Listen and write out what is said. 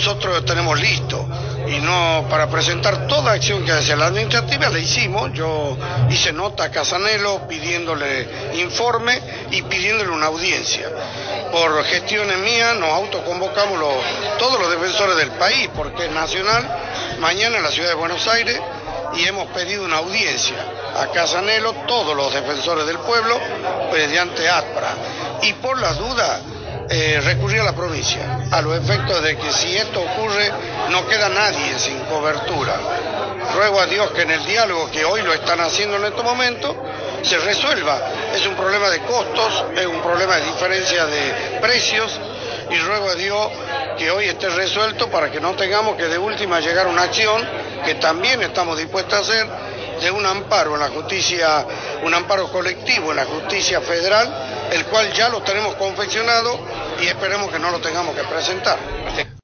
nosotros tenemos listo y no para presentar toda acción que hace la administrativa la hicimos. Yo hice nota a Casanelo pidiéndole informe y pidiéndole una audiencia. Por gestiones mías nos autoconvocamos todos los defensores del país, porque es nacional, mañana en la ciudad de Buenos Aires, y hemos pedido una audiencia a Casanelo, todos los defensores del pueblo, mediante ATPRA. Y por las dudas, recurrir a la provincia, a los efectos de que si esto ocurre, no queda nadie sin cobertura. Ruego a Dios que en el diálogo, que hoy lo están haciendo en estos momentos, se resuelva. Es un problema de costos, es un problema de diferencia de precios, y ruego a Dios que hoy esté resuelto para que no tengamos que de última llegar a una acción que también estamos dispuestos a hacer, de un amparo en la justicia, un amparo colectivo en la justicia federal, el cual ya lo tenemos confeccionado y esperemos que no lo tengamos que presentar.